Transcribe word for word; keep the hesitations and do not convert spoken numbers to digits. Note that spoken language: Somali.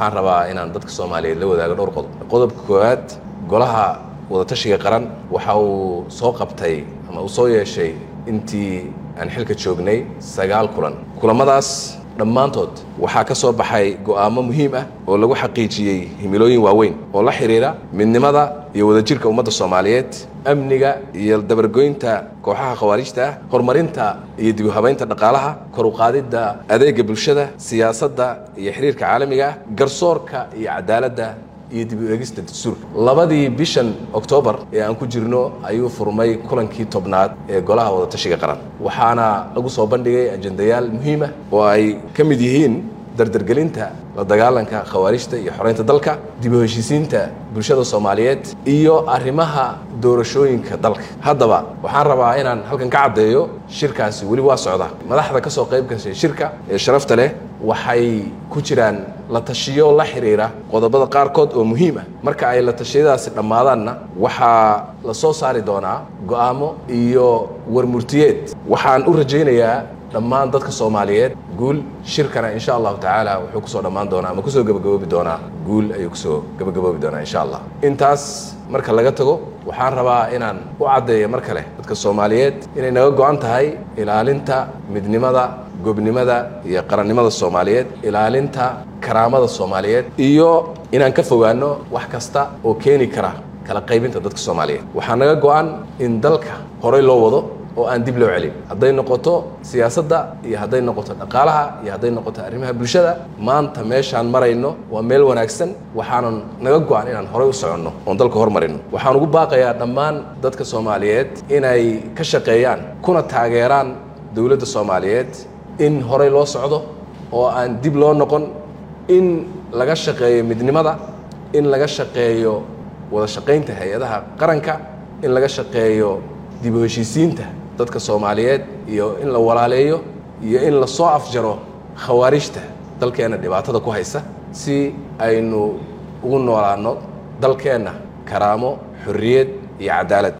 waxaan rabaa inaan dadka Soomaaliyeed la wadaago dhowr qodob qodobka koowaad golaha wada tashiga qaran waxa uu soo qabtay ama uu soo yeeshay intii aan xilka joognay sagaal kulan kulamadaas dhammaantood waxaa ka soo baxay go'aamo muhiim ah oo lagu xaqiijiyay himilooyin waaweyn oo la xiriira midnimada iyo wadajirka ummadda Soomaaliyeed amniga iyo dabargoynta kooxaha khawaarijta horumarinta iyo dib u habaynta dhaqaalaha kor u qaadida adeega bulshada siyaasadda iyo xiriirka caalamiga garsoorka iyo cadaaladda iyo dib u eegista dastuurka labadii bishan October ee aan ku jirno ayuu furmay kulankii tobnaad ee golaha wada tashiga qaran waxaana lagu soo bandhigay ajendayaal muhiim ah oo ay ka mid yihiin dardargelinta la dagaalanka khawaarijta iyo xoreynta dalka dib u heshiisiinta bulshada Soomaaliyeed iyo arrimaha doorashooyinka dalka haddaba waxaan rabaa inaan halkan ka cadeeyo shirkaasi wali waa socda madaxda ka soo qayb gashay shirka ee sharafta leh waxay ku jiraan la tashiyo la xiriira qodobada qaarkood oo muhiim ah marka ay la tashiyadaasi dhamaadaanna waxa la soo saari doonaa go'aamo iyo warmurtiyeed waxaan u rajaynayaa dhammaan dadka Soomaaliyeed guul shirkana insha Allah taala wuxuu ku soo dhamaan doonaa ama ku soo gabagaboobi doonaa guul ayuu ku soo gabagaboobi doonaa insha Allah intaas marka laga tago waxaan rabaa inaan u cadeeyo mar kale dadka Soomaaliyeed inay naga go'an tahay ilaalinta midnimada gobnimada iyo qarannimada Soomaaliyeed ilaalinta karaamada Soomaaliyeed iyo inaan ka fogaano wax kasta oo keeni kara kala qaybinta dadka Soomaaliyeed waxaa naga go'an in dalka horay loo wado oo aan dib loo celin haday noqoto siyaasadda iyo haday noqoto dhaqaalaha iyo haday noqoto arrimaha bulshada maanta meeshaan marayno waa meel wanaagsan waxaan naga go'an inaan horay u soconno oo dalka hormarino waxaan ugu baaqayaa dhammaan dadka Soomaaliyeed inay ka shaqeeyaan kuna taageeraan dawladda Soomaaliyeed in horay loo socdo oo aan dib loo noqon in laga shaqeeyo midnimada in laga shaqeeyo wada shaqeynta hay'adaha qaranka in laga shaqeeyo dib u heshiisiinta dadka Soomaaliyeed iyo in la walaaleeyo iyo in la soo afjaro khawaarijta dalkeena dhibaatada ku haysa si aynu ugu noolaano dalkeena karaamo xurriyad iyo cadaalad